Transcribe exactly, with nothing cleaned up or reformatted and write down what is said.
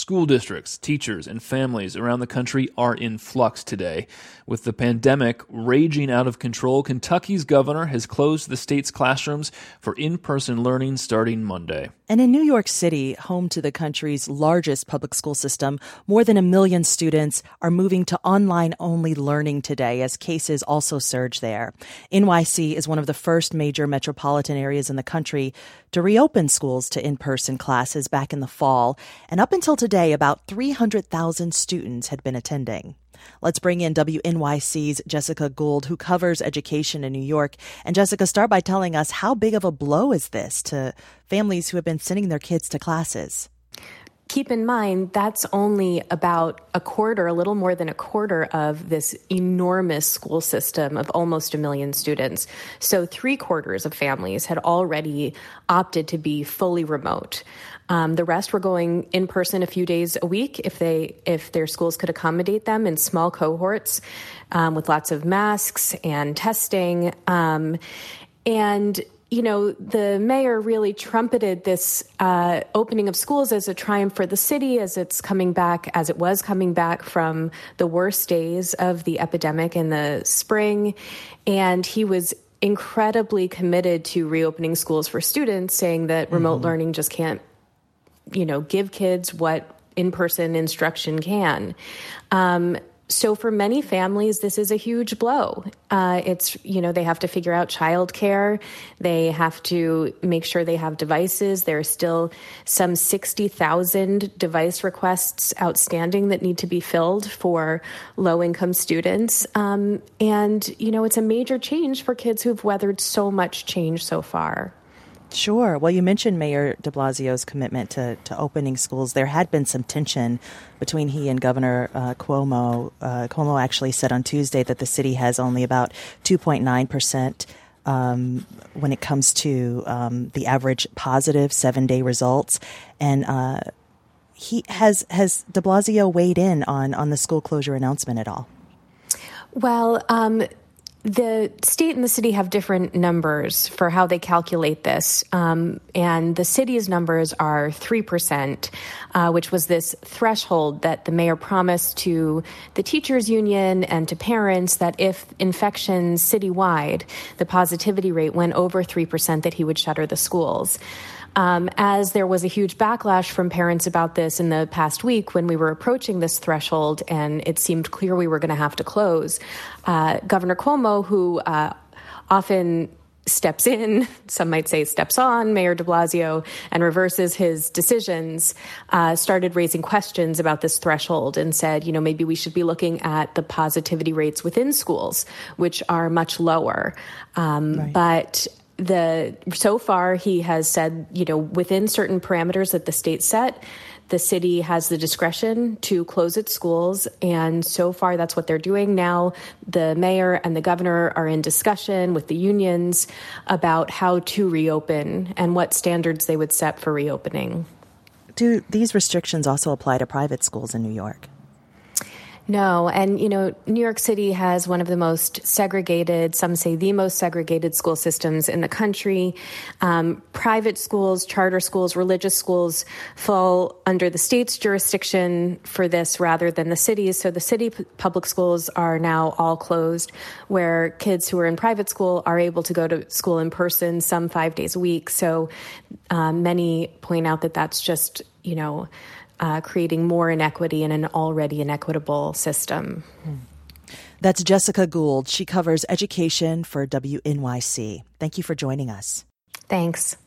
School districts, teachers, and families around the country are in flux today. With the pandemic raging out of control, Kentucky's governor has closed the state's classrooms for in-person learning starting Monday. And in New York City, home to the country's largest public school system, more than a million students are moving to online-only learning today as cases also surge there. N Y C is one of the first major metropolitan areas in the country to reopen schools to in-person classes back in the fall. And up until today, about three hundred thousand students had been attending. Let's bring in W N Y C's Jessica Gould, who covers education in New York. And Jessica, start by telling us, how big of a blow is this to families who have been sending their kids to classes? Keep in mind, that's only about a quarter, a little more than a quarter of this enormous school system of almost a million students. So three quarters of families had already opted to be fully remote. Um, the rest were going in person a few days a week if they if their schools could accommodate them in small cohorts um, with lots of masks and testing. Um, and You know, the mayor really trumpeted this uh, opening of schools as a triumph for the city, as it's coming back, as it was coming back from the worst days of the epidemic in the spring. And he was incredibly committed to reopening schools for students, saying that remote mm-hmm. learning just can't, you know, give kids what in-person instruction can. Um, So for many families, this is a huge blow. Uh, it's, you know, they have to figure out childcare. They have to make sure they have devices. There are still some sixty thousand device requests outstanding that need to be filled for low-income students. Um, and, you know, it's a major change for kids who've weathered so much change so far. Sure. Well, you mentioned Mayor de Blasio's commitment to, to opening schools. There had been some tension between he and Governor uh, Cuomo. Uh, Cuomo actually said on Tuesday that the city has only about two point nine percent um, when it comes to um, the average positive seven-day results. And uh, he has has de Blasio weighed in on, on the school closure announcement at all? Well, um the state and the city have different numbers for how they calculate this. Um, and the city's numbers are three percent, uh, which was this threshold that the mayor promised to the teachers union and to parents that if infections citywide, the positivity rate went over three percent, that he would shutter the schools. Um, as there was a huge backlash from parents about this in the past week when we were approaching this threshold and it seemed clear we were going to have to close, uh, Governor Cuomo, who uh, often steps in, some might say steps on, Mayor de Blasio, and reverses his decisions, uh, started raising questions about this threshold and said, you know, maybe we should be looking at the positivity rates within schools, which are much lower. Um, right. But The so far, he has said, you know, within certain parameters that the state set, the city has the discretion to close its schools. And so far, that's what they're doing. Now, the mayor and the governor are in discussion with the unions about how to reopen and what standards they would set for reopening. Do these restrictions also apply to private schools in New York? No. And, you know, New York City has one of the most segregated, some say the most segregated school systems in the country. Um, private schools, charter schools, religious schools fall under the state's jurisdiction for this rather than the city's. So the city p- public schools are now all closed, where kids who are in private school are able to go to school in person some five days a week. So um, many point out that that's just, you know, Uh, creating more inequity in an already inequitable system. That's Jessica Gould. She covers education for W N Y C. Thank you for joining us. Thanks.